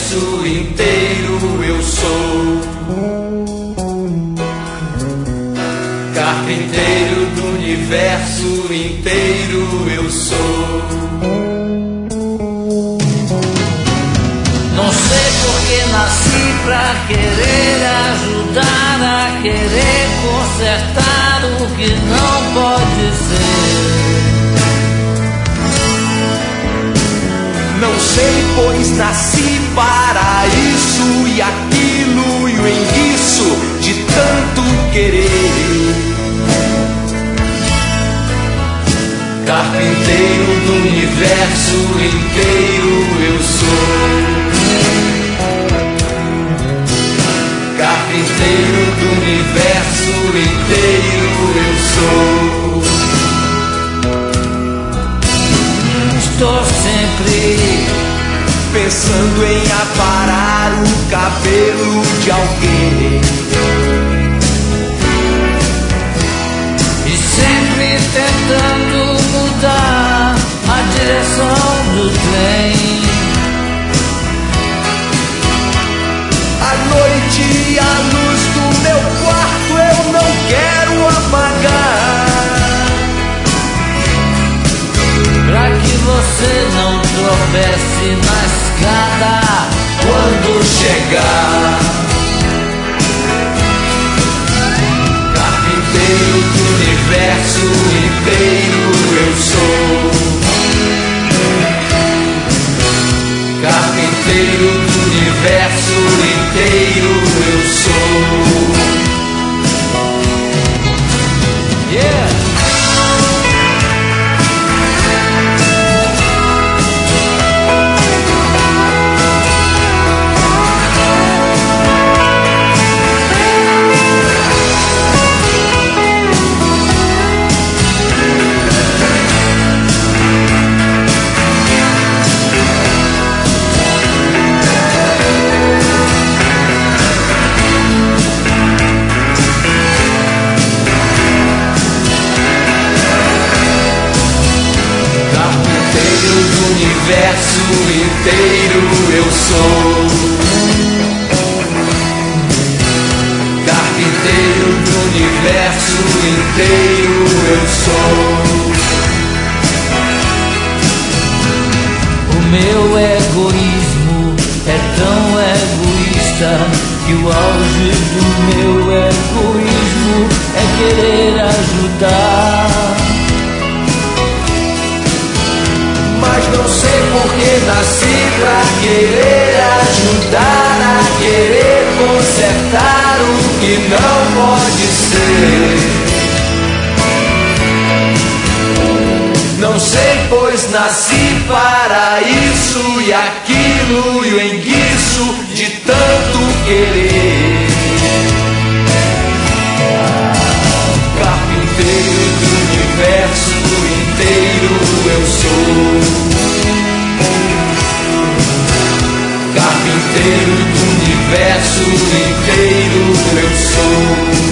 universo inteiro eu sou. Carpinteiro do universo inteiro eu sou. Não sei porque nasci pra querer ajudar a querer consertar o que não pode ser. Não sei, pois nasci para isso e aquilo e o enguiço de tanto querer. Carpinteiro do universo inteiro eu sou. Carpinteiro do universo inteiro eu sou. Estou sempre pensando em aparar o cabelo de alguém e sempre tentando mudar a direção do trem. À noite e a luz do meu quarto eu não quero apagar, pra que você não tropece na escada quando chegar. Carpinteiro do universo inteiro eu sou. Carpinteiro do universo inteiro eu sou. Yeah! Universo inteiro eu sou. Carpinteiro do universo inteiro eu sou. O meu egoísmo é tão egoísta que o auge do meu egoísmo é querer ajudar. Mas não sei porque nasci pra querer ajudar a querer consertar o que não pode ser. Não sei, pois nasci para isso e aquilo e o enguiço de tanto querer. Carpinteiro do universo inteiro eu sou. Carpinteiro do universo inteiro eu sou.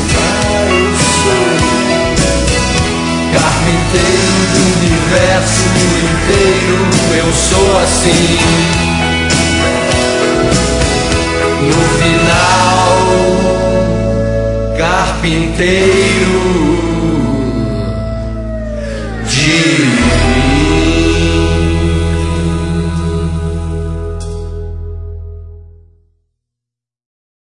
Carpinteiro do universo inteiro eu sou assim. No final, carpinteiro de mim.